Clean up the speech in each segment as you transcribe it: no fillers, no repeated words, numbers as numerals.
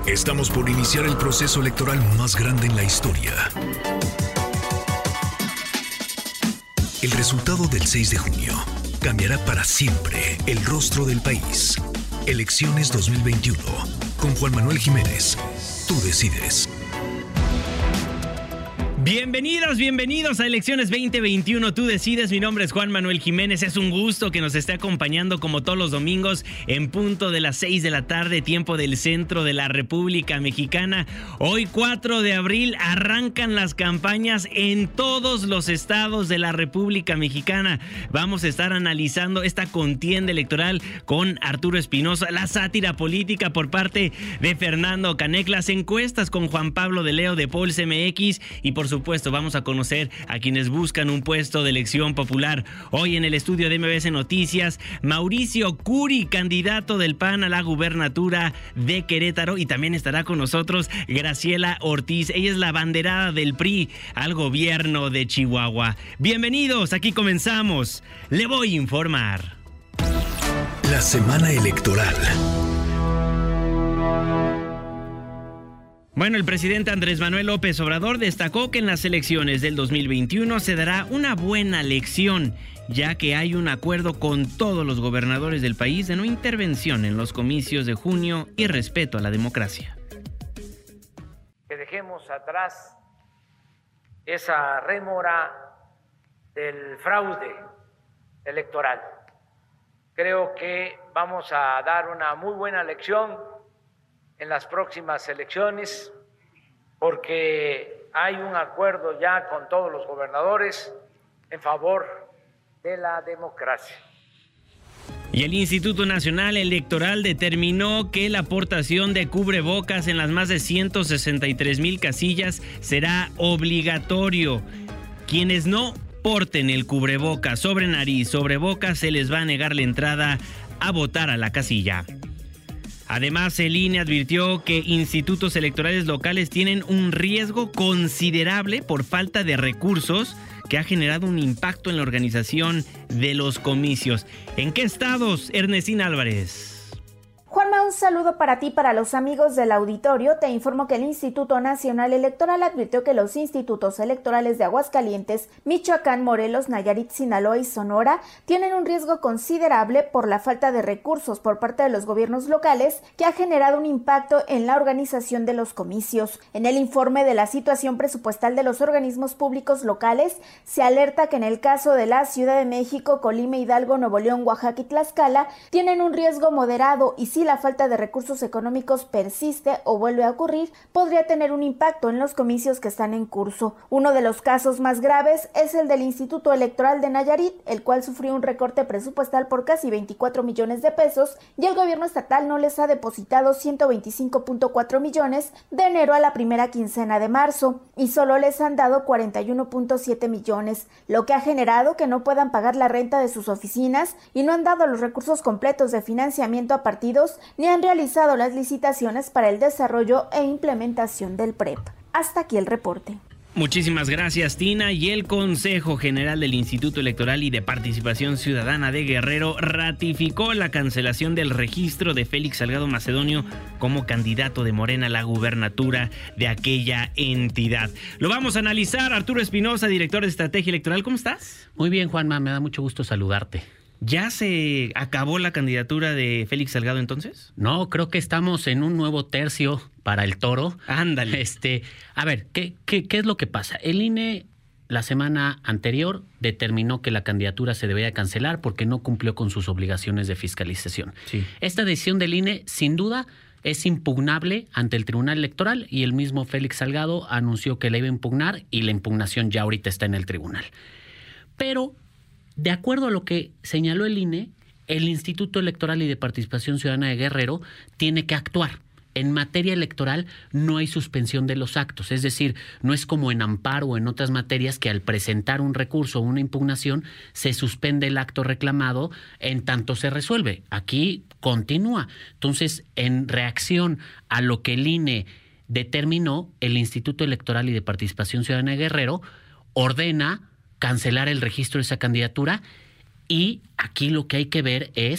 Estamos por iniciar el proceso electoral más grande en la historia. El resultado del 6 de junio cambiará para siempre el rostro del país. Elecciones 2021. Con Juan Manuel Jiménez. Tú decides. Bienvenidos a Elecciones 2021, tú decides. Mi nombre es Juan Manuel Jiménez, es un gusto que nos esté acompañando como todos los domingos en punto de las 6 de la tarde, tiempo del centro de la República Mexicana. Hoy 4 de abril arrancan las campañas en todos los estados de la República Mexicana. Vamos a estar analizando esta contienda electoral con Arturo Espinosa, la sátira política por parte de Fernando Canec, las encuestas con Juan Pablo de Leo de Pulse MX y por supuesto vamos a conocer a quienes buscan un puesto de elección popular. Hoy en el estudio de MBS Noticias, Mauricio Curi, candidato del PAN a la gubernatura de Querétaro, y también estará con nosotros Graciela Ortiz. Ella es la abanderada del PRI al gobierno de Chihuahua. Bienvenidos, aquí comenzamos. Le voy a informar. La semana electoral. Bueno, el presidente Andrés Manuel López Obrador destacó que en las elecciones del 2021 se dará una buena lección, ya que hay un acuerdo con todos los gobernadores del país de no intervención en los comicios de junio y respeto a la democracia. Que dejemos atrás esa rémora del fraude electoral. Creo que vamos a dar una muy buena lección en las próximas elecciones, porque hay un acuerdo ya con todos los gobernadores en favor de la democracia. Y el Instituto Nacional Electoral determinó que la aportación de cubrebocas en las más de 163,000 casillas será obligatorio. Quienes no porten el cubrebocas sobre nariz, sobre boca, se les va a negar la entrada a votar a la casilla. Además, el INE advirtió que institutos electorales locales tienen un riesgo considerable por falta de recursos que ha generado un impacto en la organización de los comicios. ¿En qué estados, Ernestina Álvarez? Juanma, un saludo para ti y para los amigos del auditorio. Te informo que el Instituto Nacional Electoral advirtió que los institutos electorales de Aguascalientes, Michoacán, Morelos, Nayarit, Sinaloa y Sonora tienen un riesgo considerable por la falta de recursos por parte de los gobiernos locales que ha generado un impacto en la organización de los comicios. En el informe de la situación presupuestal de los organismos públicos locales, se alerta que en el caso de la Ciudad de México, Colima, Hidalgo, Nuevo León, Oaxaca y Tlaxcala tienen un riesgo moderado y si la falta de recursos económicos persiste o vuelve a ocurrir, podría tener un impacto en los comicios que están en curso. Uno de los casos más graves es el del Instituto Electoral de Nayarit, el cual sufrió un recorte presupuestal por casi 24 millones de pesos y el gobierno estatal no les ha depositado 125.4 millones de enero a la primera quincena de marzo y solo les han dado 41.7 millones, lo que ha generado que no puedan pagar la renta de sus oficinas y no han dado los recursos completos de financiamiento a partidos ni han realizado las licitaciones para el desarrollo e implementación del PREP. Hasta aquí el reporte. Muchísimas gracias, Tina. Y el Consejo General del Instituto Electoral y de Participación Ciudadana de Guerrero ratificó la cancelación del registro de Félix Salgado Macedonio como candidato de Morena a la gubernatura de aquella entidad. Lo vamos a analizar. Arturo Espinosa, director de Estrategia Electoral. ¿Cómo estás? Muy bien, Juanma. Me da mucho gusto saludarte. ¿Ya se acabó la candidatura de Félix Salgado entonces? No, creo que estamos en un nuevo tercio para el toro. Ándale. A ver, ¿qué es lo que pasa? El INE la semana anterior determinó que la candidatura se debía cancelar porque no cumplió con sus obligaciones de fiscalización. Sí. Esta decisión del INE, sin duda, es impugnable ante el Tribunal Electoral y el mismo Félix Salgado anunció que la iba a impugnar y la impugnación ya ahorita está en el tribunal. Pero de acuerdo a lo que señaló el INE, el Instituto Electoral y de Participación Ciudadana de Guerrero tiene que actuar. En materia electoral no hay suspensión de los actos, es decir, no es como en amparo o en otras materias que al presentar un recurso o una impugnación se suspende el acto reclamado en tanto se resuelve. Aquí continúa. Entonces, en reacción a lo que el INE determinó, el Instituto Electoral y de Participación Ciudadana de Guerrero ordena cancelar el registro de esa candidatura y aquí lo que hay que ver es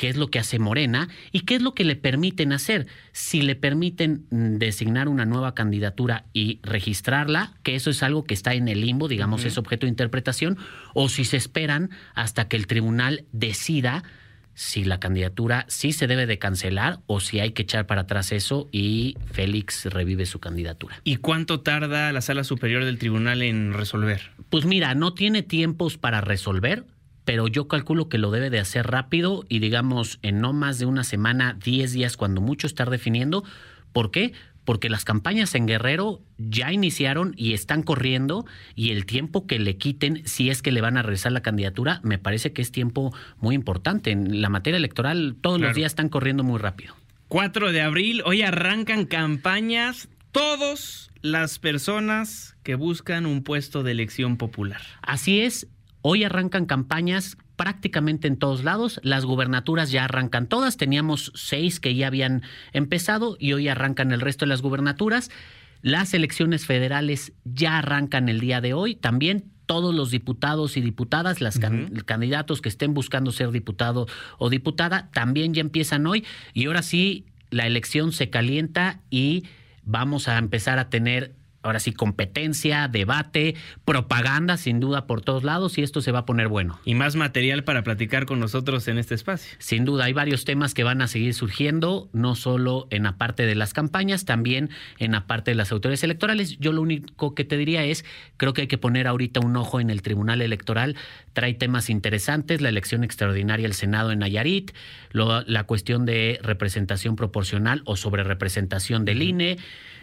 qué es lo que hace Morena y qué es lo que le permiten hacer. Si le permiten designar una nueva candidatura y registrarla, que eso es algo que está en el limbo, digamos, es objeto de interpretación, o si se esperan hasta que el tribunal decida si la candidatura sí se debe de cancelar o si hay que echar para atrás eso y Félix revive su candidatura. ¿Y cuánto tarda la Sala Superior del Tribunal en resolver? Pues mira, no tiene tiempos para resolver, pero yo calculo que lo debe de hacer rápido y digamos en no más de una semana, 10 días, cuando mucho, estar definiendo. ¿Por qué? Porque las campañas en Guerrero ya iniciaron y están corriendo, y el tiempo que le quiten, si es que le van a regresar la candidatura, me parece que es tiempo muy importante. En la materia electoral todos los días están corriendo muy rápido. 4 de abril, hoy arrancan campañas todas las personas que buscan un puesto de elección popular. Así es, hoy arrancan campañas prácticamente en todos lados. Las gubernaturas ya arrancan todas. Teníamos 6 que ya habían empezado y hoy arrancan el resto de las gubernaturas. Las elecciones federales ya arrancan el día de hoy. También todos los diputados y diputadas, los candidatos que estén buscando ser diputado o diputada, también ya empiezan hoy. Y ahora sí, la elección se calienta y vamos a empezar a tener ahora sí competencia, debate, propaganda sin duda por todos lados, y esto se va a poner bueno. Y más material para platicar con nosotros en este espacio. Sin duda, hay varios temas que van a seguir surgiendo, no solo en la parte de las campañas, también en la parte de las autoridades electorales. Yo lo único que te diría es, creo que hay que poner ahorita un ojo en el Tribunal Electoral. Trae temas interesantes, la elección extraordinaria del Senado en Nayarit, la cuestión de representación proporcional o sobrerepresentación del INE,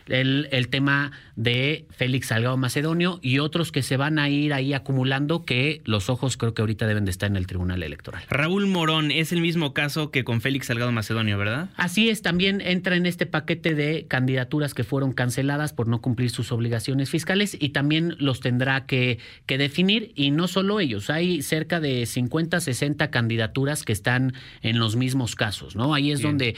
el tema de Félix Salgado Macedonio y otros que se van a ir ahí acumulando, que los ojos creo que ahorita deben de estar en el Tribunal Electoral. Raúl Morón, es el mismo caso que con Félix Salgado Macedonio, ¿verdad? Así es, también entra en este paquete de candidaturas que fueron canceladas por no cumplir sus obligaciones fiscales, y también los tendrá que definir, y no solo ellos, hay cerca de 50, 60 candidaturas que están en los mismos casos, ¿no? Ahí es donde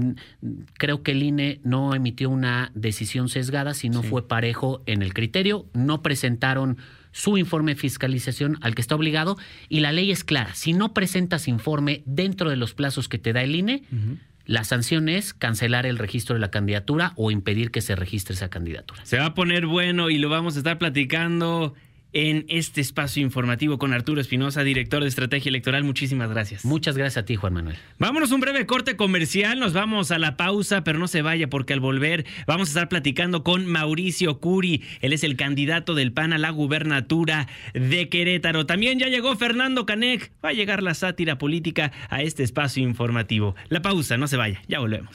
creo que el INE no emitió una decisión sesgada, sino fue parejo en el criterio. No presentaron su informe de fiscalización al que está obligado, y la ley es clara: si no presentas informe dentro de los plazos que te da el INE, la sanción es cancelar el registro de la candidatura o impedir que se registre esa candidatura. Se va a poner bueno y lo vamos a estar platicando en este espacio informativo con Arturo Espinosa, director de Estrategia Electoral. Muchísimas gracias. Muchas gracias a ti, Juan Manuel. Vámonos a un breve corte comercial, nos vamos a la pausa, pero no se vaya, porque al volver vamos a estar platicando con Mauricio Curi. Él es el candidato del PAN a la gubernatura de Querétaro. También ya llegó Fernando Canec. Va a llegar la sátira política a este espacio informativo. La pausa, no se vaya, ya volvemos.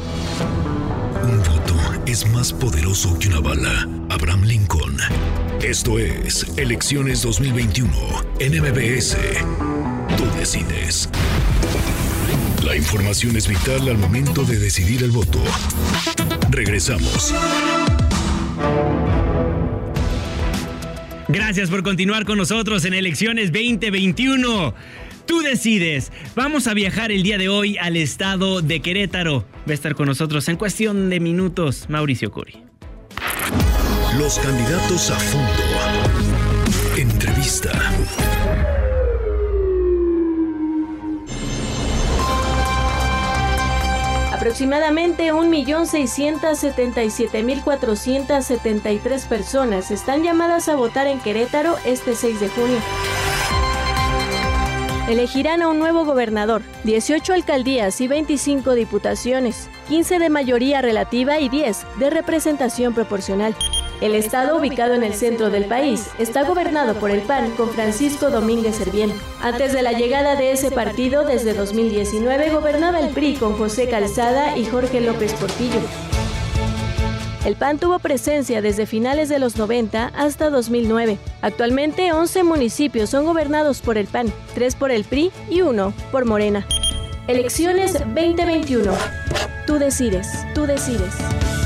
Un voto es más poderoso que una bala. Abraham Lincoln. Esto es Elecciones 2021 en MBS. Tú decides. La información es vital al momento de decidir el voto. Regresamos. Gracias por continuar con nosotros en Elecciones 2021. Tú decides. Vamos a viajar el día de hoy al estado de Querétaro. Va a estar con nosotros en cuestión de minutos Mauricio Curi. Los candidatos a fondo. Entrevista. Aproximadamente 1.677.473 personas están llamadas a votar en Querétaro este 6 de junio. Elegirán a un nuevo gobernador, 18 alcaldías y 25 diputaciones, 15 de mayoría relativa y 10 de representación proporcional. El estado, ubicado en el centro del país, está gobernado por el PAN con Francisco Domínguez Servién. Antes de la llegada de ese partido, desde 2019, gobernaba el PRI con José Calzada y Jorge López Portillo. El PAN tuvo presencia desde finales de los 90 hasta 2009. Actualmente 11 municipios son gobernados por el PAN, 3 por el PRI y 1 por Morena. Elecciones 2021. Tú decides, tú decides.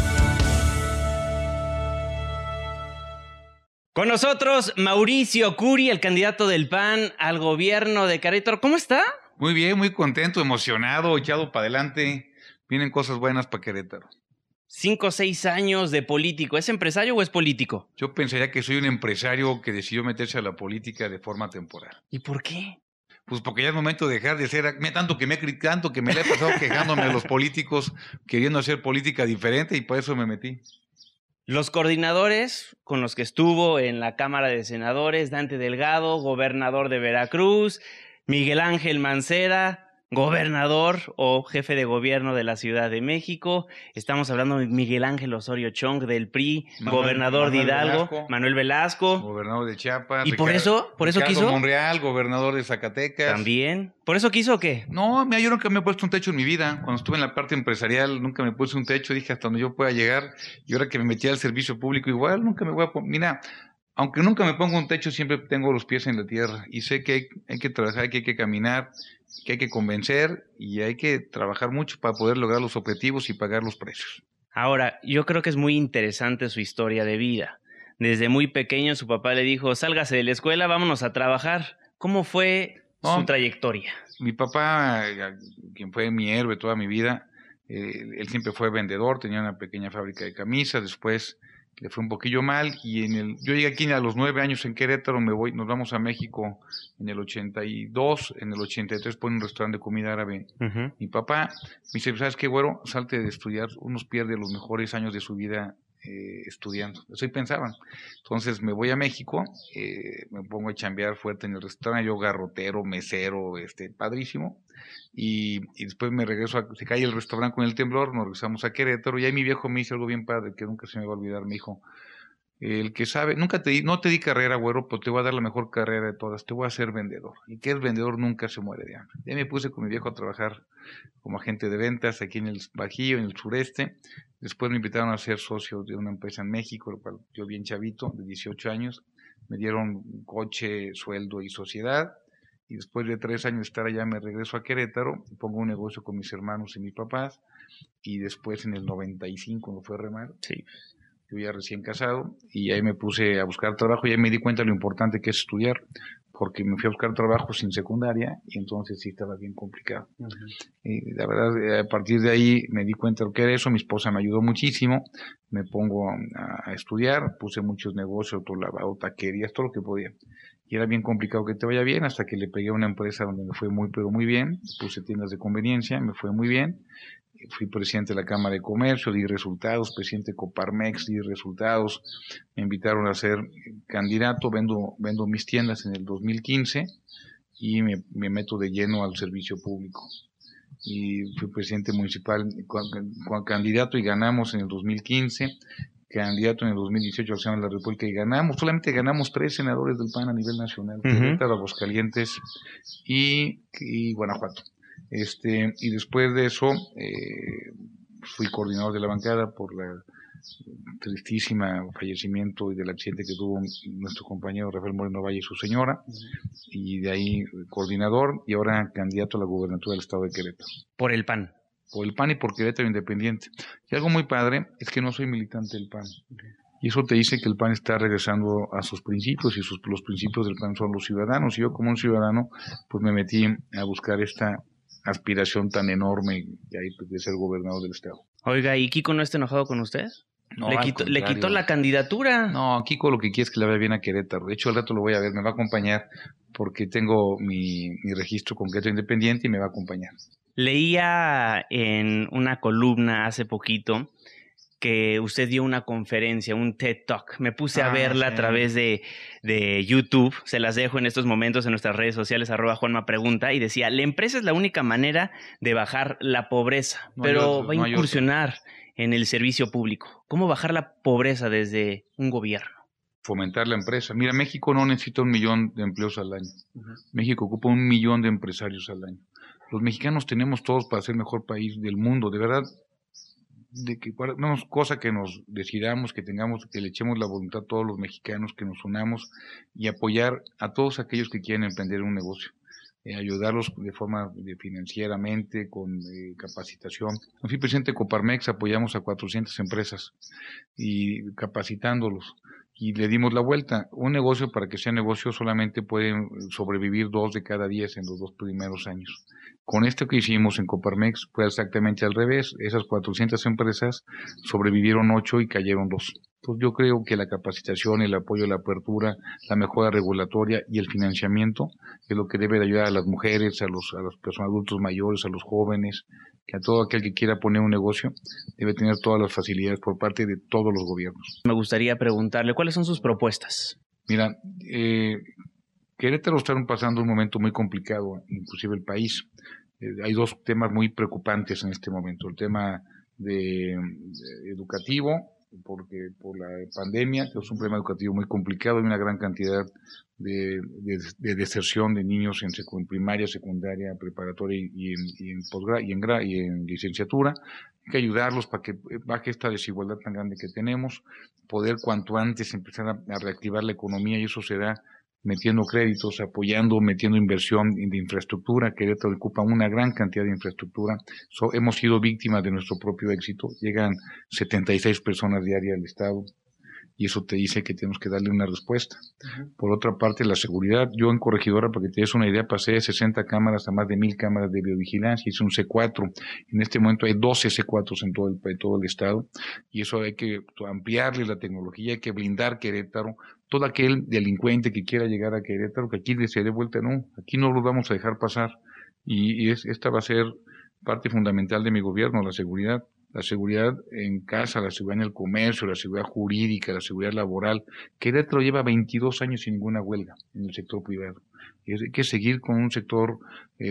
Con nosotros Mauricio Curi, el candidato del PAN al gobierno de Querétaro. ¿Cómo está? Muy bien, muy contento, emocionado, echado para adelante. Vienen cosas buenas para Querétaro. 5 o 6 años de político. ¿Es empresario o es político? Yo pensaría que soy un empresario que decidió meterse a la política de forma temporal. ¿Y por qué? Pues porque ya es momento de dejar de ser, tanto que me la he pasado quejándome de los políticos, queriendo hacer política diferente y por eso me metí. Los coordinadores con los que estuvo en la Cámara de Senadores, Dante Delgado, gobernador de Veracruz, Miguel Ángel Mancera, gobernador o jefe de gobierno de la Ciudad de México. Estamos hablando de Miguel Ángel Osorio Chong del PRI, gobernador de Hidalgo, Manuel Velasco, gobernador de Chiapas. ¿Y por eso quiso? Monreal, gobernador de Zacatecas. También. ¿Por eso quiso o qué? No, mira, yo nunca me he puesto un techo en mi vida. Cuando estuve en la parte empresarial, nunca me puse un techo. Dije hasta donde yo pueda llegar. Y ahora que me metí al servicio público, igual nunca me voy a poner. Mira, aunque nunca me pongo un techo, siempre tengo los pies en la tierra. Y sé que hay que trabajar, que hay que caminar, que hay que convencer y hay que trabajar mucho para poder lograr los objetivos y pagar los precios. Ahora, yo creo que es muy interesante su historia de vida. Desde muy pequeño su papá le dijo, sálgase de la escuela, vámonos a trabajar. ¿Cómo fue su trayectoria? Mi papá, quien fue mi héroe toda mi vida, él siempre fue vendedor, tenía una pequeña fábrica de camisas, después le fue un poquillo mal y yo llegué aquí a los 9 años en Querétaro, nos vamos a México en el 82, en el 83 pone un restaurante de comida árabe. Mi papá me dice, ¿sabes qué, güero? Salte de estudiar, unos pierde los mejores años de su vida estudiando. Eso pensaban. Entonces me voy a México, me pongo a chambear fuerte en el restaurante, yo garrotero, mesero, padrísimo. Y después me regreso, se cae el restaurante con el temblor, nos regresamos a Querétaro y ahí mi viejo me dice algo bien padre que nunca se me va a olvidar, me dijo, el que sabe, no te di carrera, güero, pero te voy a dar la mejor carrera de todas, te voy a hacer vendedor. Y que el vendedor nunca se muere de hambre. Y ahí me puse con mi viejo a trabajar como agente de ventas aquí en el Bajío, en el sureste. Después me invitaron a ser socio de una empresa en México, lo cual yo bien chavito, de 18 años, me dieron coche, sueldo y sociedad. Y después de 3 años de estar allá me regreso a Querétaro, pongo un negocio con mis hermanos y mis papás, y después en el 95, cuando fue Remar, sí, yo ya recién casado, y ahí me puse a buscar trabajo, y ahí me di cuenta de lo importante que es estudiar, porque me fui a buscar trabajo sin secundaria, y entonces sí estaba bien complicado. Y la verdad, a partir de ahí me di cuenta de lo que era eso, mi esposa me ayudó muchísimo, me pongo a estudiar, puse muchos negocios, autolavado, taquerías, todo lo que podía. Y era bien complicado que te vaya bien, hasta que le pegué a una empresa donde me fue muy, pero muy bien. Puse tiendas de conveniencia, me fue muy bien. Fui presidente de la Cámara de Comercio, di resultados, presidente de Coparmex, di resultados. Me invitaron a ser candidato, vendo mis tiendas en el 2015 y me meto de lleno al servicio público. Y fui presidente municipal, candidato y ganamos en el 2015. Candidato en el 2018 al Senado de la República y solamente ganamos 3 senadores del PAN a nivel nacional, Querétaro, Aguascalientes y Guanajuato. Y después de eso fui coordinador de la bancada por la tristísima fallecimiento y del accidente que tuvo nuestro compañero Rafael Moreno Valle y su señora, y de ahí coordinador y ahora candidato a la gubernatura del estado de Querétaro. Por el PAN. Por el PAN y por Querétaro Independiente. Y algo muy padre es que no soy militante del PAN. Y eso te dice que el PAN está regresando a sus principios y los principios del PAN son los ciudadanos. Y yo como un ciudadano pues me metí a buscar esta aspiración tan enorme de ser gobernador del estado. Oiga, ¿y Kiko no está enojado con usted? No, ¿Le quitó la candidatura? No, Kiko lo que quiere es que le vaya bien a Querétaro. De hecho, al rato lo voy a ver, me va a acompañar porque tengo mi registro con Querétaro Independiente y me va a acompañar. Leía en una columna hace poquito que usted dio una conferencia, un TED Talk. Me puse a verla a través de YouTube. Se las dejo en estos momentos en nuestras redes sociales, @JuanmaPregunta. Y decía, la empresa es la única manera de bajar la pobreza, pero va a incursionar en el servicio público. ¿Cómo bajar la pobreza desde un gobierno? Fomentar la empresa. Mira, México no necesita 1 millón de empleos al año. México ocupa 1 millón de empresarios al año. Los mexicanos tenemos todos para ser el mejor país del mundo, de verdad. No es cosa que nos decidamos, que le echemos la voluntad a todos los mexicanos, que nos unamos y apoyar a todos aquellos que quieren emprender un negocio. Ayudarlos de forma financieramente, con capacitación. Yo fui presidente de Coparmex, apoyamos a 400 empresas y capacitándolos. Y le dimos la vuelta. Un negocio, para que sea negocio, solamente pueden sobrevivir 2 de cada 10 en los 2 primeros años. Con esto que hicimos en Coparmex fue exactamente al revés. Esas 400 empresas sobrevivieron 8 y cayeron 2. Pues yo creo que la capacitación, el apoyo, la apertura, la mejora regulatoria y el financiamiento es lo que debe de ayudar a las mujeres, a las personas adultos mayores, a los jóvenes, que a todo aquel que quiera poner un negocio debe tener todas las facilidades por parte de todos los gobiernos. Me gustaría preguntarle, ¿cuáles son sus propuestas? Mira, Querétaro está pasando un momento muy complicado, inclusive el país. Hay dos temas muy preocupantes en este momento. El tema educativo, porque por la pandemia, que es un problema educativo muy complicado, hay una gran cantidad de deserción de niños en primaria, secundaria, preparatoria y en posgrado y en licenciatura. Hay que ayudarlos para que baje esta desigualdad tan grande que tenemos, poder cuanto antes empezar a reactivar la economía, y eso se da metiendo créditos, metiendo inversión de infraestructura. Querétaro ocupa una gran cantidad de infraestructura. Hemos sido víctimas de nuestro propio éxito. Llegan 76 personas diarias al estado, y eso te dice que tenemos que darle una respuesta. Por otra parte, la seguridad. Yo en Corregidora, para que te des una idea, pasé de 60 cámaras a más de 1,000 cámaras de videovigilancia. Hice un C4. En este momento hay 12 C4 en todo el estado, y eso hay que ampliarle la tecnología, hay que blindar Querétaro. Todo aquel delincuente que quiera llegar a Querétaro, que aquí se dé vuelta, no, aquí no lo vamos a dejar pasar. Y esta va a ser parte fundamental de mi gobierno, la seguridad. La seguridad en casa, la seguridad en el comercio, la seguridad jurídica, la seguridad laboral. Querétaro lleva 22 años sin ninguna huelga en el sector privado. Hay que seguir con un sector,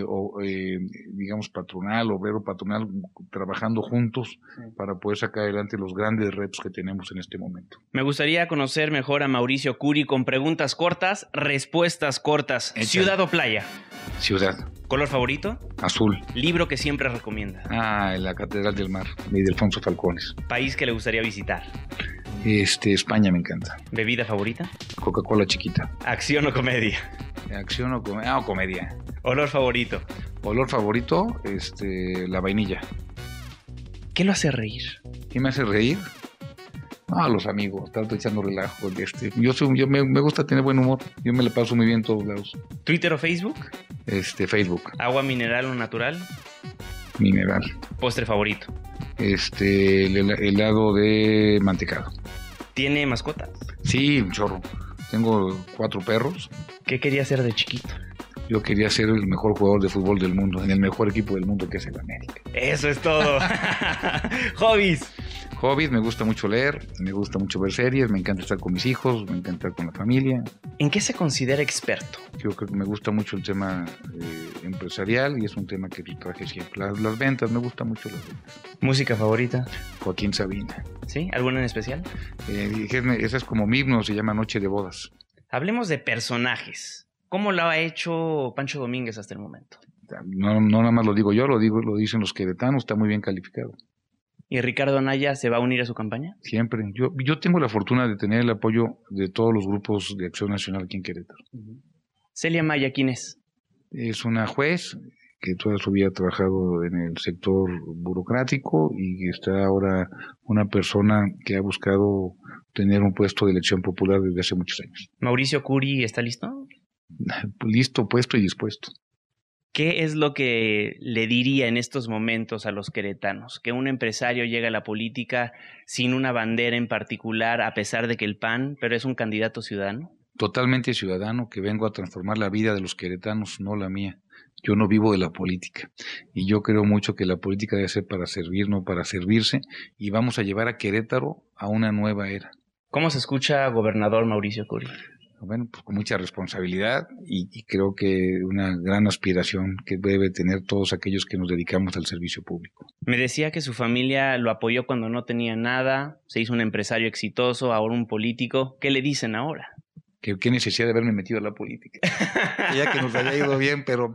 digamos, patronal, obrero patronal, trabajando juntos para poder sacar adelante los grandes retos que tenemos en este momento. Me gustaría conocer mejor a Mauricio Curi con preguntas cortas, respuestas cortas. Échale. ¿Ciudad o playa? Ciudad. ¿Color favorito? Azul. ¿Libro que siempre recomienda? La Catedral del Mar, de Ildefonso Falcones. ¿País que le gustaría visitar? España me encanta. ¿Bebida favorita? Coca-Cola chiquita. ¿Acción o comedia? ¿Acción o comedia? ¿Olor favorito? Olor favorito, la vainilla. ¿Qué lo hace reír? ¿Qué me hace reír? Los amigos, estar echando relajo. Yo me gusta tener buen humor. Yo me la paso muy bien en todos lados. ¿Twitter o Facebook? Facebook. ¿Agua mineral o natural? Mineral. ¿Postre favorito? El helado de mantecado. ¿Tiene mascotas? Sí, un chorro. Tengo 4 perros. ¿Qué quería hacer de chiquito? Yo quería ser el mejor jugador de fútbol del mundo, en el mejor equipo del mundo, que es el América. Eso es todo. Hobbies. Hobbies, me gusta mucho leer, me gusta mucho ver series, me encanta estar con mis hijos, me encanta estar con la familia. ¿En qué se considera experto? Yo creo que me gusta mucho el tema empresarial, y es un tema que traje siempre. Las ventas, me gustan mucho las ventas. ¿Música favorita? Joaquín Sabina. ¿Sí? ¿Alguna en especial? Esa es como mi himno, se llama Noche de Bodas. Hablemos de personajes. ¿Cómo lo ha hecho Pancho Domínguez hasta el momento? No nada más lo digo yo, lo dicen los queretanos, está muy bien calificado. ¿Y Ricardo Anaya se va a unir a su campaña? Siempre. Yo tengo la fortuna de tener el apoyo de todos los grupos de Acción Nacional aquí en Querétaro. Celia Maya, ¿quién es? Es una juez que toda su vida ha trabajado en el sector burocrático, y está ahora una persona que ha buscado tener un puesto de elección popular desde hace muchos años. ¿Mauricio Curi está listo? Listo, puesto y dispuesto. ¿Qué es lo que le diría en estos momentos a los queretanos? Que un empresario llega a la política sin una bandera en particular, a pesar de que el PAN, pero es un candidato ciudadano. Totalmente ciudadano, que vengo a transformar la vida de los queretanos, no la mía. Yo no vivo de la política, y yo creo mucho que la política debe ser para servir, no para servirse, y vamos a llevar a Querétaro a una nueva era. ¿Cómo se escucha, gobernador Mauricio Curi? Bueno, pues con mucha responsabilidad, y creo que una gran aspiración que debe tener todos aquellos que nos dedicamos al servicio público. Me decía que su familia lo apoyó cuando no tenía nada, se hizo un empresario exitoso, ahora un político. ¿Qué le dicen ahora? ¿Qué necesidad de haberme metido a la política? Ya que nos haya ido bien, pero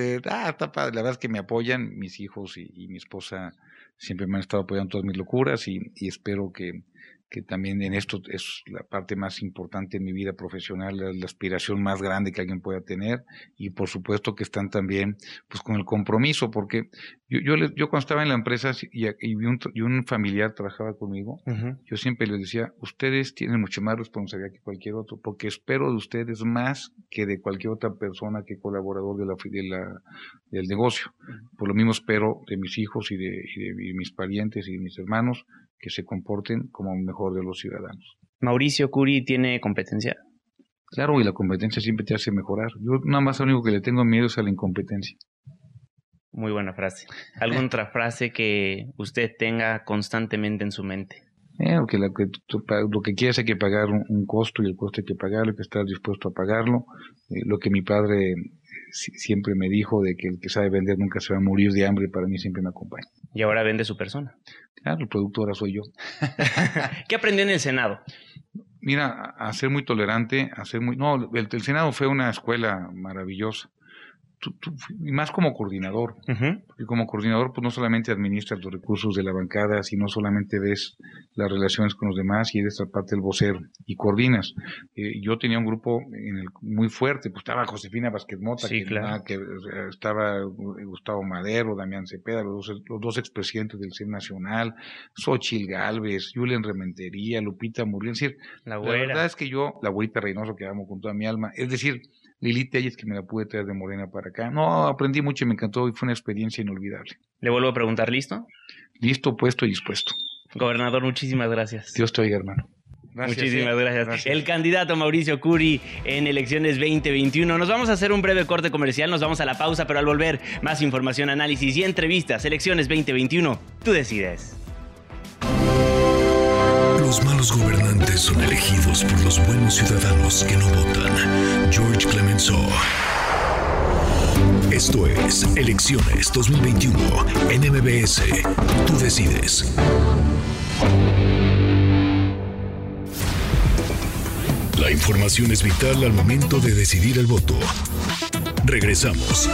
está padre. La verdad es que me apoyan mis hijos y mi esposa, siempre me han estado apoyando en todas mis locuras, y espero que también en esto es la parte más importante en mi vida profesional, la aspiración más grande que alguien pueda tener, y por supuesto que están también pues con el compromiso, porque yo cuando estaba en la empresa y un familiar trabajaba conmigo, yo siempre les decía, ustedes tienen mucho más responsabilidad que cualquier otro, porque espero de ustedes más que de cualquier otra persona que colaborador del negocio. Por lo mismo espero de mis hijos y de mis parientes y de mis hermanos que se comporten como el mejor de los ciudadanos. ¿Mauricio Curi tiene competencia? Claro, y la competencia siempre te hace mejorar. Yo nada más lo único que le tengo miedo es a la incompetencia. Muy buena frase. ¿Alguna otra frase que usted tenga constantemente en su mente? Porque lo que quieres hay que pagar un costo, y el costo hay que pagarlo, hay que estar dispuesto a pagarlo. Lo que mi padre siempre me dijo, de que el que sabe vender nunca se va a morir de hambre, para mí siempre me acompaña. Y ahora vende su persona. Claro, el producto ahora soy yo. ¿Qué aprendió en el Senado? Mira, a ser muy tolerante, No, el Senado fue una escuela maravillosa. Y más como coordinador. Uh-huh. Y como coordinador, pues no solamente administras los recursos de la bancada, sino solamente ves las relaciones con los demás y eres parte del vocero y coordinas. Yo tenía un grupo muy fuerte, pues estaba Josefina Vázquez Mota, sí, claro. que estaba Gustavo Madero, Damián Cepeda, los dos expresidentes del CEN Nacional, Xóchitl Gálvez, Julen Rementería, Lupita Murriel. Es decir, la verdad es que yo, la güerita Reynoso, que amo con toda mi alma, es decir, Lili Telles, que me la pude traer de Morena para acá. No, aprendí mucho y me encantó y fue una experiencia inolvidable. Le vuelvo a preguntar, ¿listo? Listo, puesto y dispuesto. Gobernador, muchísimas gracias. Dios te oiga, hermano. Gracias, muchísimas gracias. El candidato Mauricio Curi en elecciones 2021. Nos vamos a hacer un breve corte comercial, nos vamos a la pausa, pero al volver, más información, análisis y entrevistas. Elecciones 2021, tú decides. Los malos gobernantes son elegidos por los buenos ciudadanos que no votan. George Clemenceau. Esto es Elecciones 2021 en MBS. Tú decides. La información es vital al momento de decidir el voto. Regresamos.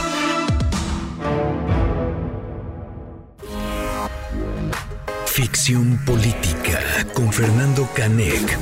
Ficción política con Fernando Canek.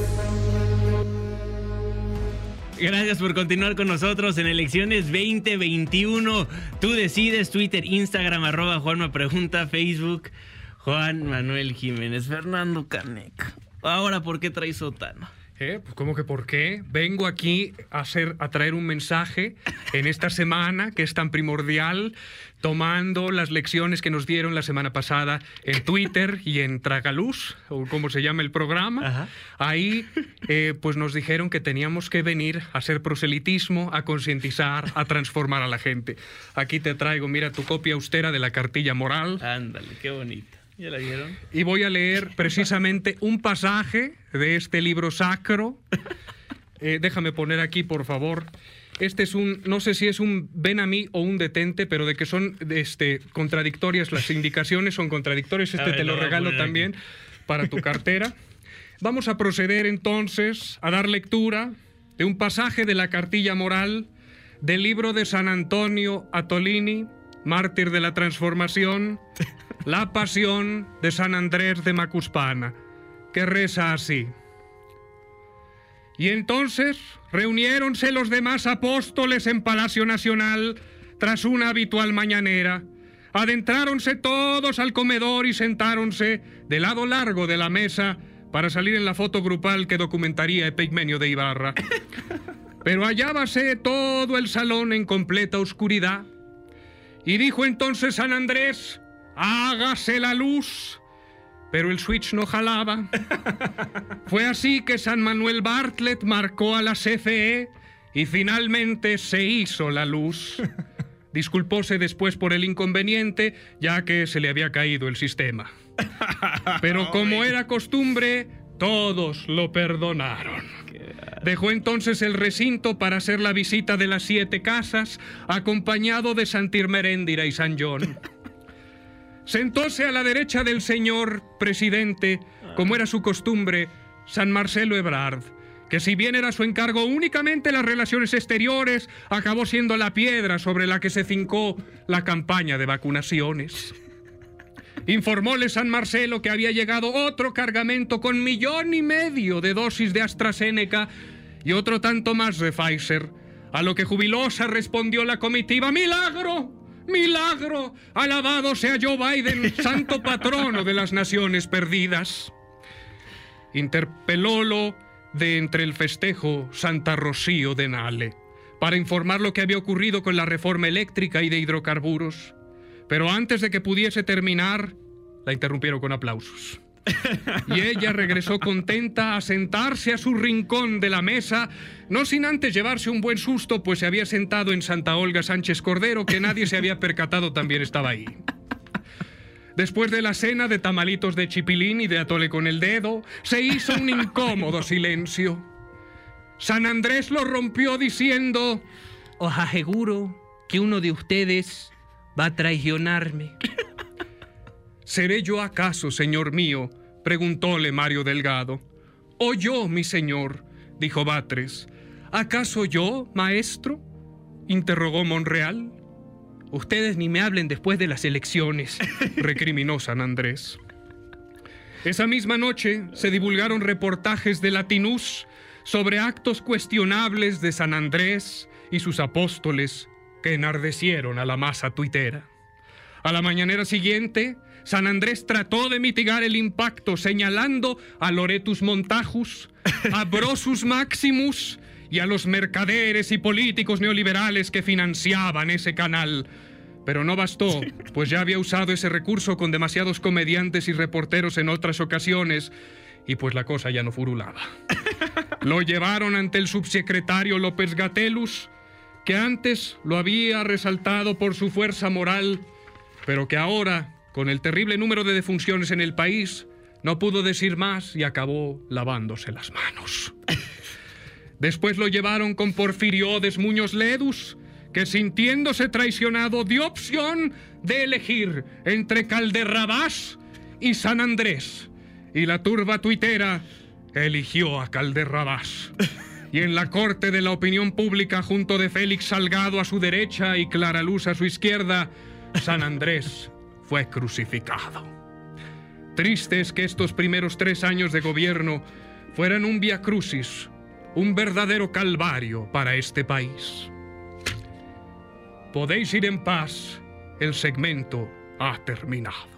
Gracias por continuar con nosotros en Elecciones 2021. Tú decides, Twitter, Instagram, @Juanma Pregunta, Facebook, Juan Manuel Jiménez. Fernando Canek, ahora, ¿por qué traes sotana? Pues ¿cómo que por qué? Vengo aquí a traer un mensaje en esta semana que es tan primordial, tomando las lecciones que nos dieron la semana pasada en Twitter y en Tragaluz, o como se llama el programa. Ajá. Ahí pues nos dijeron que teníamos que venir a hacer proselitismo, a concientizar, a transformar a la gente. Aquí te traigo, mira, tu copia austera de la cartilla moral. Ándale, qué bonita. ¿Ya la vieron? Y voy a leer precisamente un pasaje de este libro sacro. Déjame poner aquí, por favor. Este es no sé si es un ven a mí o un detente, pero de que son contradictorias, las indicaciones son contradictorias. Te lo regalo también para tu cartera. Vamos a proceder entonces a dar lectura de un pasaje de la cartilla moral del libro de San Antonio Atolini, mártir de la transformación, La pasión de San Andrés de Macuspana, que reza así. Y entonces reuniéronse los demás apóstoles en Palacio Nacional tras una habitual mañanera. Adentráronse todos al comedor y sentáronse de lado largo de la mesa para salir en la foto grupal que documentaría Epigmenio de Ibarra. Pero hallábase todo el salón en completa oscuridad. Y dijo entonces San Andrés: hágase la luz. Pero el switch no jalaba. Fue así que San Manuel Bartlett marcó a la CFE y finalmente se hizo la luz. Disculpóse después por el inconveniente, ya que se le había caído el sistema. Pero como era costumbre, todos lo perdonaron. Dejó entonces el recinto para hacer la visita de las 7 casas, acompañado de Santirmeréndira y San John. Sentóse a la derecha del señor presidente, como era su costumbre, San Marcelo Ebrard, que si bien era su encargo únicamente las relaciones exteriores, acabó siendo la piedra sobre la que se fincó la campaña de vacunaciones. Informóle San Marcelo que había llegado otro cargamento con 1,5 millones de dosis de AstraZeneca y otro tanto más de Pfizer, a lo que jubilosa respondió la comitiva: ¡milagro! ¡Milagro! ¡Alabado sea Joe Biden, santo patrono de las naciones perdidas! Interpelólo de entre el festejo Santa Rocío de Nale para informar lo que había ocurrido con la reforma eléctrica y de hidrocarburos. Pero antes de que pudiese terminar, la interrumpieron con aplausos. Y ella regresó contenta a sentarse a su rincón de la mesa, no sin antes llevarse un buen susto, pues se había sentado en Santa Olga Sánchez Cordero, que nadie se había percatado también estaba ahí. Después de la cena de tamalitos de chipilín y de atole con el dedo, se hizo un incómodo silencio. San Andrés lo rompió diciendo: os aseguro que uno de ustedes va a traicionarme. ¿Seré yo acaso, señor mío?, preguntóle Mario Delgado. «¿O yo, mi señor?», dijo Batres. «¿Acaso yo, maestro?», interrogó Monreal. «Ustedes ni me hablen después de las elecciones», recriminó San Andrés. Esa misma noche se divulgaron reportajes de Latinus sobre actos cuestionables de San Andrés y sus apóstoles que enardecieron a la masa tuitera. A la mañanera siguiente, San Andrés trató de mitigar el impacto señalando a Loretus Montajus, a Brosus Maximus y a los mercaderes y políticos neoliberales que financiaban ese canal. Pero no bastó, pues ya había usado ese recurso con demasiados comediantes y reporteros en otras ocasiones, y pues la cosa ya no furulaba. Lo llevaron ante el subsecretario López Gatelus, que antes lo había resaltado por su fuerza moral, pero que ahora, con el terrible número de defunciones en el país, no pudo decir más y acabó lavándose las manos. Después lo llevaron con Porfiriodes Muñoz Ledus, que sintiéndose traicionado dio opción de elegir entre Calderrabás y San Andrés. Y la turba tuitera eligió a Calderrabás. Y en la corte de la opinión pública, junto de Félix Salgado a su derecha y Clara Luz a su izquierda, San Andrés fue crucificado. Triste es que estos primeros 3 años de gobierno fueran un vía crucis, un verdadero calvario para este país. Podéis ir en paz, el segmento ha terminado.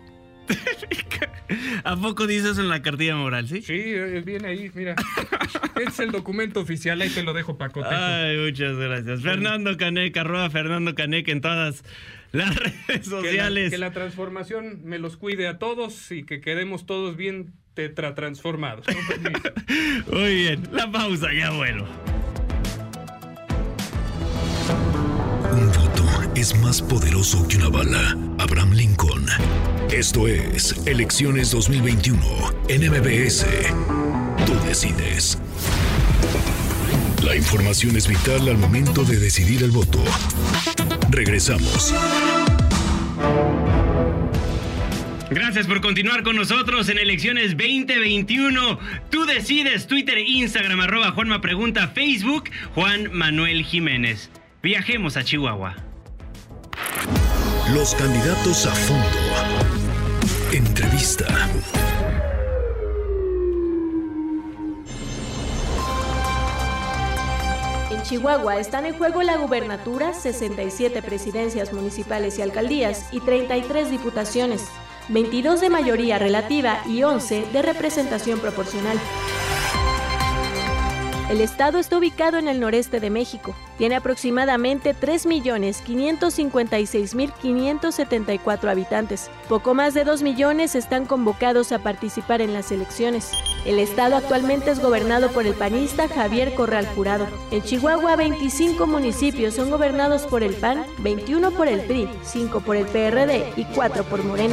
¿A poco dice eso en la cartilla moral, sí? Sí, viene ahí, mira. Es el documento oficial, ahí te lo dejo, Pacote. Ay, muchas gracias. Fernando Canek, @Fernando Canek en todas las redes sociales. Que la transformación me los cuide a todos y que quedemos todos bien tetratransformados. ¿No? Muy bien, la pausa, ya vuelvo. Un voto es más poderoso que una bala. Abraham Lincoln. Esto es Elecciones 2021 en MBS. Tú decides. La información es vital al momento de decidir el voto. Regresamos. Gracias por continuar con nosotros en Elecciones 2021. Tú decides. Twitter, Instagram, @Juanma Pregunta, Facebook, Juan Manuel Jiménez. Viajemos a Chihuahua. Los candidatos a fondo. Entrevista. En Chihuahua están en juego la gubernatura, 67 presidencias municipales y alcaldías y 33 diputaciones, 22 de mayoría relativa y 11 de representación proporcional. El estado está ubicado en el noreste de México. Tiene aproximadamente 3.556.574 habitantes. Poco más de 2 millones están convocados a participar en las elecciones. El estado actualmente es gobernado por el panista Javier Corral Jurado. En Chihuahua, 25 municipios son gobernados por el PAN, 21 por el PRI, 5 por el PRD y 4 por Morena.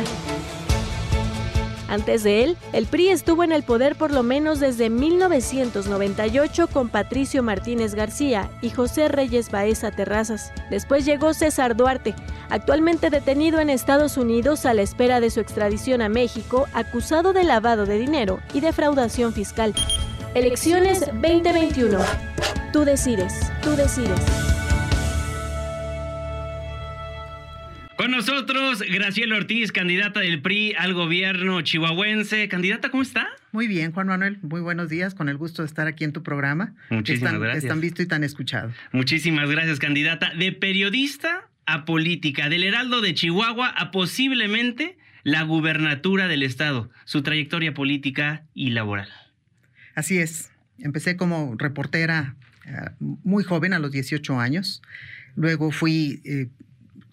Antes de él, el PRI estuvo en el poder por lo menos desde 1998 con Patricio Martínez García y José Reyes Baeza Terrazas. Después llegó César Duarte, actualmente detenido en Estados Unidos a la espera de su extradición a México, acusado de lavado de dinero y defraudación fiscal. Elecciones 2021. Tú decides. Tú decides. Con nosotros, Graciela Ortiz, candidata del PRI al gobierno chihuahuense. Candidata, ¿cómo está? Muy bien, Juan Manuel. Muy buenos días. Con el gusto de estar aquí en tu programa. Muchísimas gracias. Es tan visto y tan escuchado. Muchísimas gracias, candidata. De periodista a política, del Heraldo de Chihuahua a posiblemente la gubernatura del estado. Su trayectoria política y laboral. Así es. Empecé como reportera muy joven, a los 18 años. Luego fui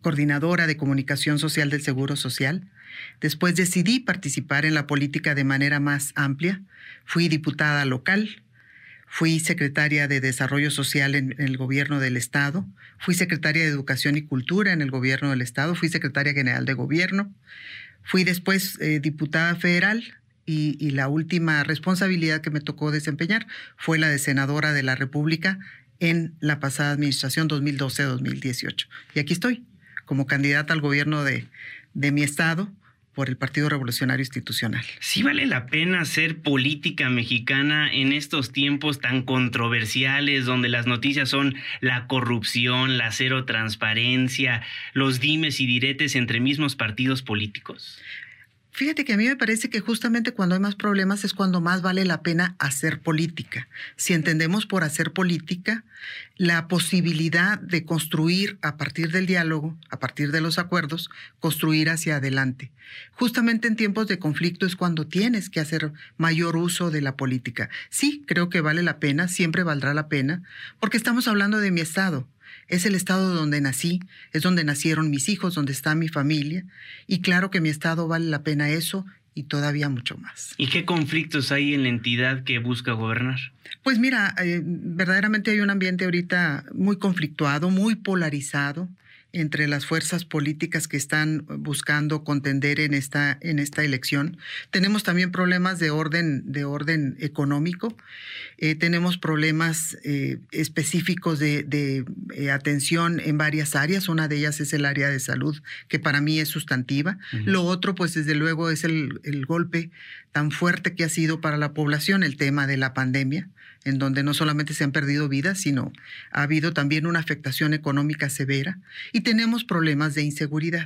coordinadora de comunicación social del Seguro Social. Después decidí participar en la política de manera más amplia. Fui diputada local, fui secretaria de Desarrollo Social en el gobierno del Estado, fui secretaria de Educación y Cultura en el gobierno del Estado, fui secretaria general de gobierno, fui después diputada federal y la última responsabilidad que me tocó desempeñar fue la de senadora de la República en la pasada administración 2012-2018. Y aquí estoy, como candidata al gobierno de mi estado por el Partido Revolucionario Institucional. ¿Sí vale la pena hacer política mexicana en estos tiempos tan controversiales, donde las noticias son la corrupción, la cero transparencia, los dimes y diretes entre mismos partidos políticos? Fíjate que a mí me parece que justamente cuando hay más problemas es cuando más vale la pena hacer política. Si entendemos por hacer política la posibilidad de construir a partir del diálogo, a partir de los acuerdos, construir hacia adelante. Justamente en tiempos de conflicto es cuando tienes que hacer mayor uso de la política. Sí, creo que vale la pena, siempre valdrá la pena, porque estamos hablando de mi estado. Es el estado donde nací, es donde nacieron mis hijos, donde está mi familia. Y claro que mi estado vale la pena eso y todavía mucho más. ¿Y qué conflictos hay en la entidad que busca gobernar? Pues mira, verdaderamente hay un ambiente ahorita muy conflictuado, muy polarizado entre las fuerzas políticas que están buscando contender en esta elección. Tenemos también problemas de orden económico. Tenemos problemas específicos de atención en varias áreas. Una de ellas es el área de salud, que para mí es sustantiva. Lo otro, pues desde luego, es el golpe tan fuerte que ha sido para la población el tema de la pandemia, en donde no solamente se han perdido vidas, sino ha habido también una afectación económica severa y tenemos problemas de inseguridad.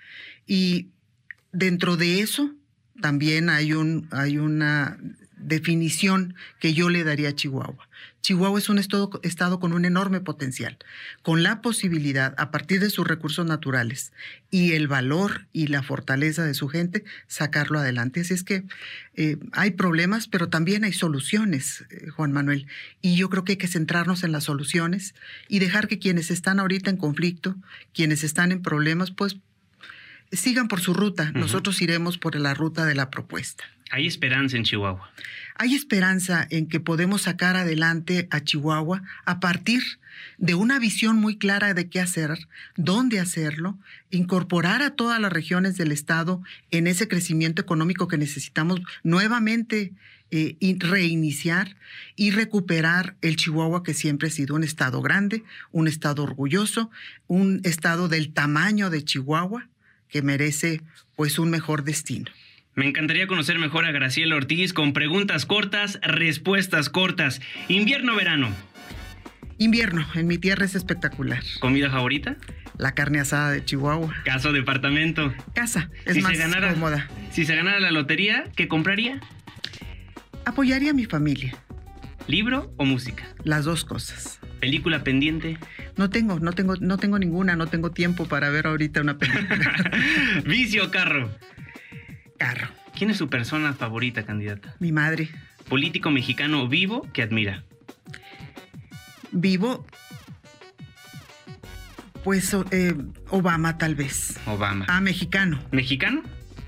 Y dentro de eso también hay una definición que yo le daría a Chihuahua. Chihuahua es un estado con un enorme potencial, con la posibilidad, a partir de sus recursos naturales y el valor y la fortaleza de su gente, sacarlo adelante. Así es que hay problemas, pero también hay soluciones, Juan Manuel. Y yo creo que hay que centrarnos en las soluciones y dejar que quienes están ahorita en conflicto, quienes están en problemas, pues sigan por su ruta. Nosotros iremos por la ruta de la propuesta. ¿Hay esperanza en Chihuahua? Hay esperanza en que podemos sacar adelante a Chihuahua a partir de una visión muy clara de qué hacer, dónde hacerlo, incorporar a todas las regiones del estado en ese crecimiento económico que necesitamos nuevamente reiniciar y recuperar el Chihuahua que siempre ha sido un estado grande, un estado orgulloso, un estado del tamaño de Chihuahua que merece pues un mejor destino. Me encantaría conocer mejor a Graciela Ortiz con preguntas cortas, respuestas cortas. ¿Invierno o verano? Invierno, en mi tierra es espectacular. ¿Comida favorita? La carne asada de Chihuahua. ¿Casa o departamento? Casa, es más cómoda. Si se ganara la lotería, ¿qué compraría? Apoyaría a mi familia. ¿Libro o música? Las dos cosas. ¿Película pendiente? No tengo ninguna, no tengo tiempo para ver ahorita una película. ¿Vicio o carro? Carro. ¿Quién es su persona favorita, candidata? Mi madre. ¿Político mexicano vivo que admira? Vivo, pues Obama tal vez. Obama. Ah, mexicano. ¿Mexicano?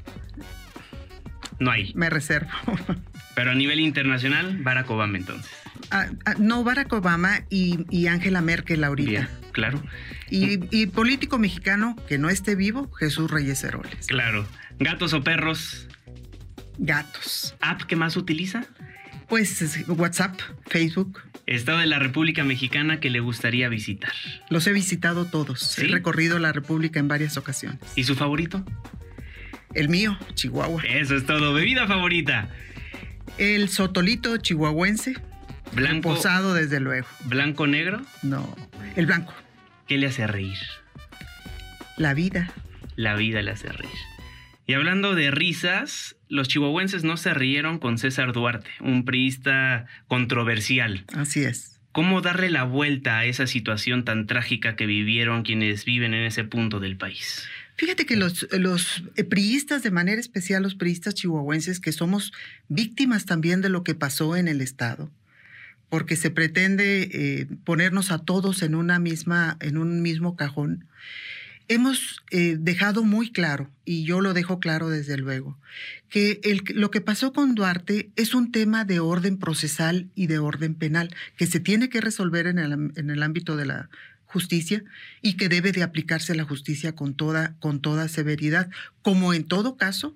No hay. Me reservo. Pero a nivel internacional, Barack Obama entonces. No, Barack Obama y Angela Merkel ahorita. Bien, claro. Y político mexicano que no esté vivo, Jesús Reyes Heroles. Claro. ¿Gatos o perros? Gatos. ¿App que más utiliza? Pues WhatsApp, Facebook. ¿Estado de la República Mexicana que le gustaría visitar? Los he visitado todos. ¿Sí? He recorrido la República en varias ocasiones. ¿Y su favorito? El mío, Chihuahua. Eso es todo. ¿Bebida favorita? El sotolito chihuahuense. ¿Blanco? Reposado, desde luego. ¿Blanco o negro? No, el blanco. ¿Qué le hace reír? La vida. La vida le hace reír. Y hablando de risas, los chihuahuenses no se rieron con César Duarte, un priista controversial. Así es. ¿Cómo darle la vuelta a esa situación tan trágica que vivieron quienes viven en ese punto del país? Fíjate que los priistas, de manera especial los priistas chihuahuenses, que somos víctimas también de lo que pasó en el estado, porque se pretende ponernos a todos en un mismo cajón. hemos dejado muy claro, y yo lo dejo claro desde luego, que lo que pasó con Duarte es un tema de orden procesal y de orden penal que se tiene que resolver en el ámbito de la justicia y que debe de aplicarse la justicia con toda severidad, como en todo caso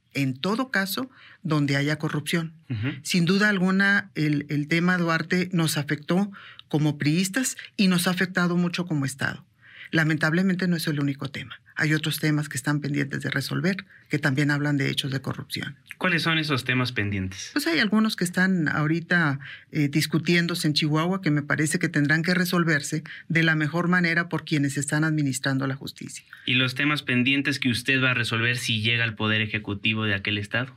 donde haya corrupción. Uh-huh. Sin duda alguna, el tema Duarte nos afectó como priistas y nos ha afectado mucho como Estado. Lamentablemente no es el único tema. Hay otros temas que están pendientes de resolver, que también hablan de hechos de corrupción. ¿Cuáles son esos temas pendientes? Pues hay algunos que están ahorita discutiéndose en Chihuahua que me parece que tendrán que resolverse de la mejor manera por quienes están administrando la justicia. ¿Y los temas pendientes que usted va a resolver si llega al Poder Ejecutivo de aquel estado?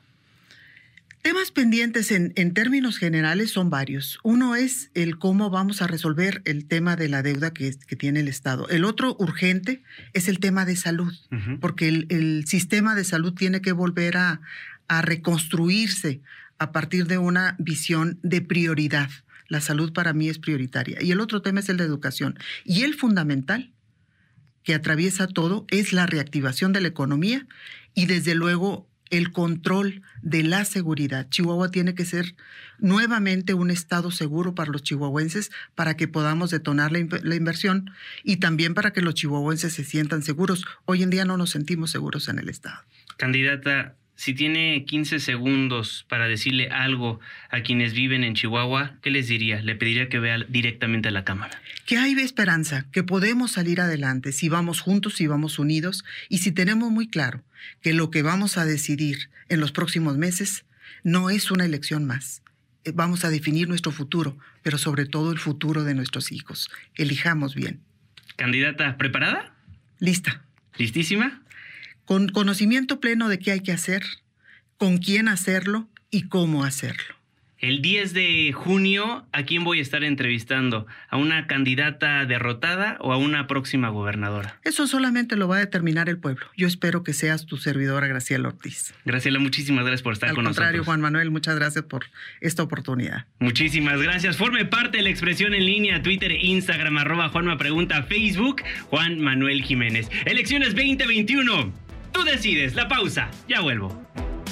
Temas pendientes en términos generales son varios. Uno es el cómo vamos a resolver el tema de la deuda que tiene el Estado. El otro urgente es el tema de salud, uh-huh, porque el sistema de salud tiene que volver a reconstruirse a partir de una visión de prioridad. La salud para mí es prioritaria. Y el otro tema es el de educación. Y el fundamental, que atraviesa todo, es la reactivación de la economía y desde luego el control de la seguridad. Chihuahua tiene que ser nuevamente un estado seguro para los chihuahuenses para que podamos detonar la inversión y también para que los chihuahuenses se sientan seguros. Hoy en día no nos sentimos seguros en el estado. Candidata, si tiene 15 segundos para decirle algo a quienes viven en Chihuahua, ¿qué les diría? Le pediría que vea directamente a la cámara. Que hay esperanza, que podemos salir adelante si vamos juntos, si vamos unidos y si tenemos muy claro que lo que vamos a decidir en los próximos meses no es una elección más. Vamos a definir nuestro futuro, pero sobre todo el futuro de nuestros hijos. Elijamos bien. Candidata, ¿preparada? Lista. ¿Listísima? Con conocimiento pleno de qué hay que hacer, con quién hacerlo y cómo hacerlo. El 10 de junio, ¿a quién voy a estar entrevistando? ¿A una candidata derrotada o a una próxima gobernadora? Eso solamente lo va a determinar el pueblo. Yo espero que seas tu servidora, Graciela Ortiz. Graciela, muchísimas gracias por estar con nosotros. Al contrario, Juan Manuel, muchas gracias por esta oportunidad. Muchísimas gracias. Forme parte de la expresión en línea, Twitter, Instagram, @JuanmaPregunta, Facebook, Juan Manuel Jiménez. Elecciones 2021. Tú decides. La pausa. Ya vuelvo.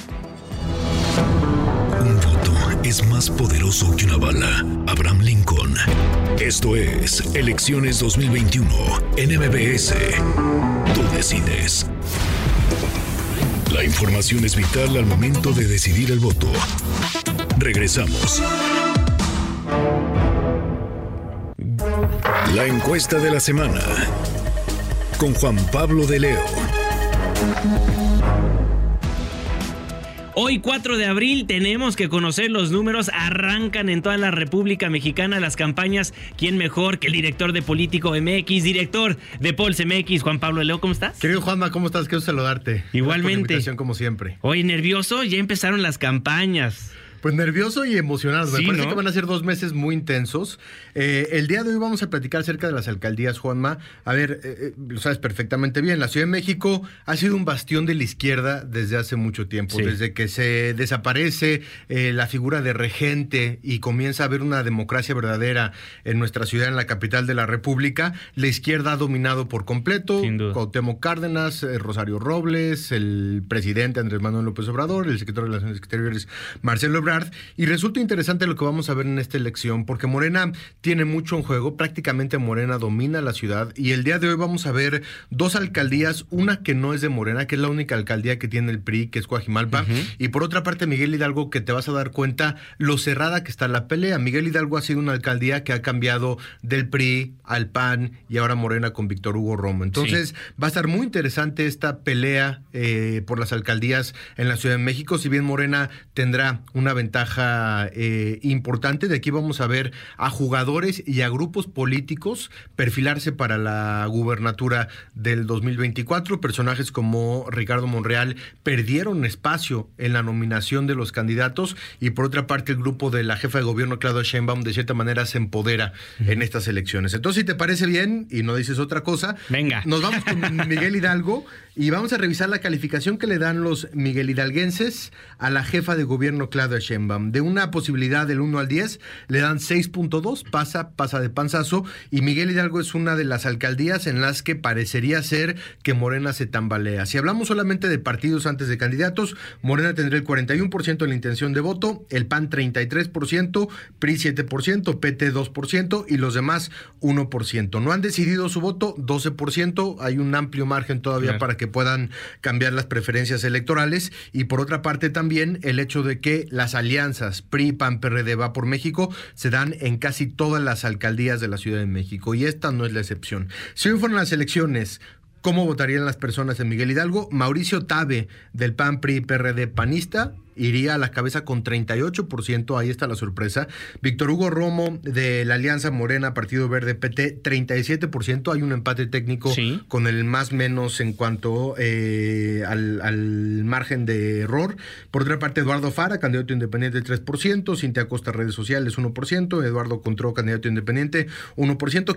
Es más poderoso que una bala. Abraham Lincoln. Esto es Elecciones 2021 en MBS. Tú decides. La información es vital al momento de decidir el voto. Regresamos. La encuesta de la semana con Juan Pablo de Leo. Hoy, 4 de abril, tenemos que conocer los números. Arrancan en toda la República Mexicana las campañas. ¿Quién mejor que el director de Político MX, director de Pols MX, Juan Pablo Leo? ¿Cómo estás? Querido Juanma, ¿cómo estás? Quiero saludarte. Igualmente. Gracias por la invitación, como siempre. Oye, nervioso, ya empezaron las campañas. Pues nervioso y emocionado. Sí, me parece, ¿no?, que van a ser 2 meses muy intensos. El día de hoy vamos a platicar acerca de las alcaldías, Juanma. A ver, lo sabes perfectamente bien. La Ciudad de México ha sido un bastión de la izquierda desde hace mucho tiempo. Sí. Desde que se desaparece la figura de regente y comienza a haber una democracia verdadera en nuestra ciudad, en la capital de la República, la izquierda ha dominado por completo. Sin duda. Cuauhtémoc Cárdenas, Rosario Robles, el presidente Andrés Manuel López Obrador, el secretario de Relaciones Exteriores Marcelo Ebrard. Y resulta interesante lo que vamos a ver en esta elección, porque Morena tiene mucho en juego. Prácticamente Morena domina la ciudad y el día de hoy vamos a ver 2 alcaldías, una que no es de Morena, que es la única alcaldía que tiene el PRI, que es Coajimalpa, y por otra parte Miguel Hidalgo, que te vas a dar cuenta lo cerrada que está la pelea. Miguel Hidalgo ha sido una alcaldía que ha cambiado del PRI al PAN y ahora Morena con Víctor Hugo Romo. Entonces va a estar muy interesante esta pelea por las alcaldías en la Ciudad de México. Si bien Morena tendrá una ventaja importante, de aquí vamos a ver a jugadores y a grupos políticos perfilarse para la gubernatura del 2024. Personajes como Ricardo Monreal perdieron espacio en la nominación de los candidatos y por otra parte el grupo de la jefa de gobierno Claudia Sheinbaum de cierta manera se empodera en estas elecciones. Entonces, si te parece bien y no dices otra cosa, venga, nos vamos con Miguel Hidalgo. Y vamos a revisar la calificación que le dan los Miguel Hidalguenses a la jefa de gobierno Claudia Sheinbaum. De una posibilidad del 1 al 10, le dan 6.2, pasa de panzazo, y Miguel Hidalgo es una de las alcaldías en las que parecería ser que Morena se tambalea. Si hablamos solamente de partidos antes de candidatos, Morena tendría el 41% de la intención de voto, el PAN 33%, PRI 7%, PT 2% y los demás 1%. No han decidido su voto, 12%, hay un amplio margen todavía para que puedan cambiar las preferencias electorales, y por otra parte también el hecho de que las alianzas PRI, PAN, PRD, Va por México se dan en casi todas las alcaldías de la Ciudad de México, y esta no es la excepción. Si hoy fueran las elecciones, ¿cómo votarían las personas en Miguel Hidalgo? Mauricio Tabe, del PAN, PRI, PRD, panista, iría a la cabeza con 38%, ahí está la sorpresa. Víctor Hugo Romo, de la Alianza Morena, Partido Verde, PT, 37%, hay un empate técnico con el más menos en cuanto al margen de error. Por otra parte, Eduardo Fara, candidato independiente, 3%, Cintia Costa, redes sociales, 1%, Eduardo Contró, candidato independiente, 1%,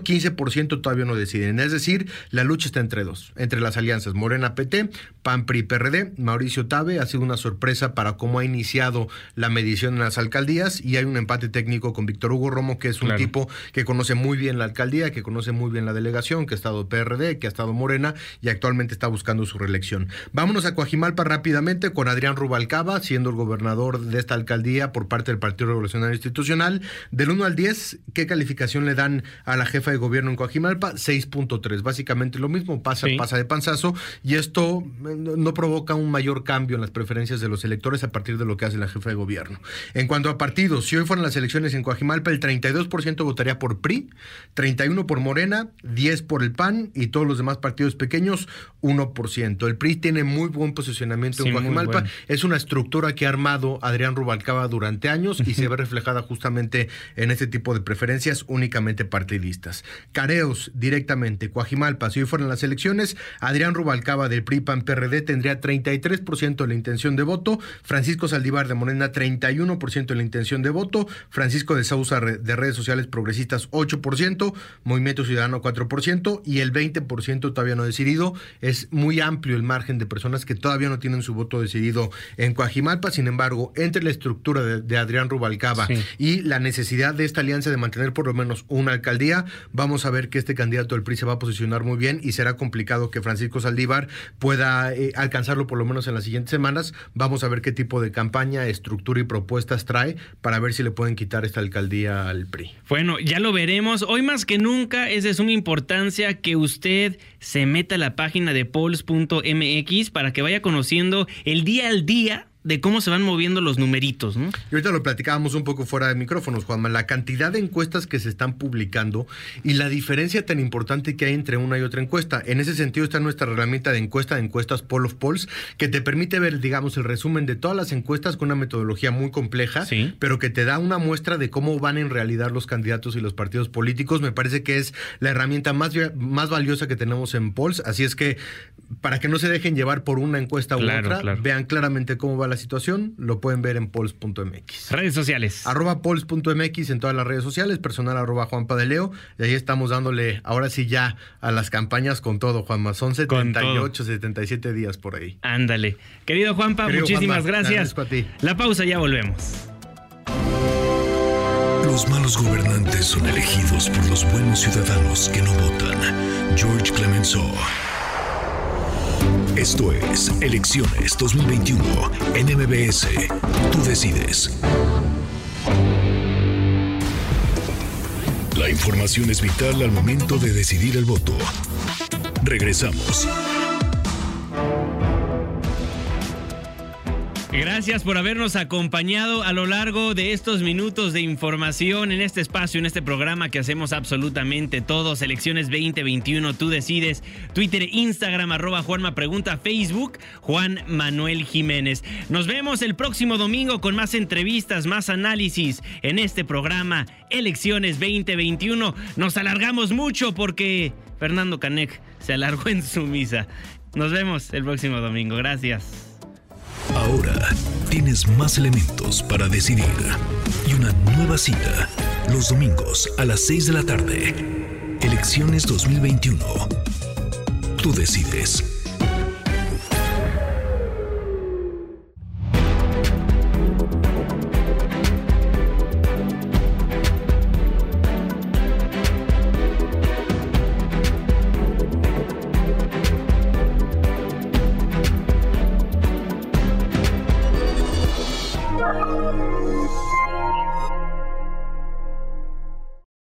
15% todavía no deciden. Es decir, la lucha está entre dos, entre las alianzas Morena, PT, PAN, PRI, PRD. Mauricio Tabe ha sido una sorpresa para cómo ha iniciado la medición en las alcaldías, y hay un empate técnico con Víctor Hugo Romo, que es un tipo que conoce muy bien la alcaldía, que conoce muy bien la delegación, que ha estado PRD, que ha estado Morena y actualmente está buscando su reelección. Vámonos a Coajimalpa rápidamente con Adrián Rubalcaba, siendo el gobernador de esta alcaldía por parte del Partido Revolucionario Institucional. Del 1 al 10, ¿qué calificación le dan a la jefa de gobierno en Coajimalpa? 6.3, básicamente lo mismo, pasa de panzazo, y esto no provoca un mayor cambio en las preferencias de los electores a partir de lo que hace la jefa de gobierno. En cuanto a partidos, si hoy fueran las elecciones en Coajimalpa, el 32% votaría por PRI, 31% por Morena, 10% por el PAN, y todos los demás partidos pequeños, 1%. El PRI tiene muy buen posicionamiento en Coajimalpa, es una estructura que ha armado Adrián Rubalcaba durante años y se ve reflejada justamente en este tipo de preferencias únicamente partidistas. Careos, directamente, Coajimalpa, si hoy fueran las elecciones, Adrián Rubalcaba del PRI, PAN, PRD tendría 33% de la intención de voto, Francisco Saldívar de Morena 31% de la intención de voto, Francisco de Sousa de redes sociales progresistas 8%, Movimiento Ciudadano 4% y el 20% todavía no decidido. Es muy amplio el margen de personas que todavía no tienen su voto decidido en Coajimalpa. Sin embargo, entre la estructura de Adrián Rubalcaba y la necesidad de esta alianza de mantener por lo menos una alcaldía, vamos a ver que este candidato del PRI se va a posicionar muy bien y será complicado que Francisco Saldívar pueda alcanzarlo por lo menos en las siguientes semanas. Vamos a ver qué tipo de campaña, estructura y propuestas trae para ver si le pueden quitar esta alcaldía al PRI. Bueno, ya lo veremos. Hoy más que nunca es de suma importancia que usted se meta a la página de polls.mx para que vaya conociendo el día al día de cómo se van moviendo los numeritos, ¿no? Y ahorita lo platicábamos un poco fuera de micrófonos, Juanma, la cantidad de encuestas que se están publicando y la diferencia tan importante que hay entre una y otra encuesta. En ese sentido está nuestra herramienta de encuestas Poll of Polls, que te permite ver, digamos, el resumen de todas las encuestas con una metodología muy compleja, pero que te da una muestra de cómo van en realidad los candidatos y los partidos políticos. Me parece que es la herramienta más valiosa que tenemos en Polls, así es que para que no se dejen llevar por una encuesta u otra, vean claramente cómo va la situación, lo pueden ver en polls.mx. Redes sociales. @polls.mx en todas las redes sociales, personal @JuanPaDeLeo, y ahí estamos dándole ahora sí ya a las campañas con todo, Juanma. Son 78, 77 días por ahí. Ándale. Querido Juanpa, muchísimas gracias. Para ti. La pausa, ya volvemos. Los malos gobernantes son elegidos por los buenos ciudadanos que no votan. George Clemenceau. Esto es Elecciones 2021 en MBS. Tú decides. La información es vital al momento de decidir el voto. Regresamos. Gracias por habernos acompañado a lo largo de estos minutos de información en este espacio, en este programa que hacemos absolutamente todos. Elecciones 2021, tú decides. Twitter, Instagram, @JuanmaPregunta, Facebook, Juan Manuel Jiménez. Nos vemos el próximo domingo con más entrevistas, más análisis en este programa Elecciones 2021. Nos alargamos mucho porque Fernando Canek se alargó en su misa. Nos vemos el próximo domingo. Gracias. Ahora tienes más elementos para decidir y una nueva cita los domingos a las 6 de la tarde. Elecciones 2021. Tú decides.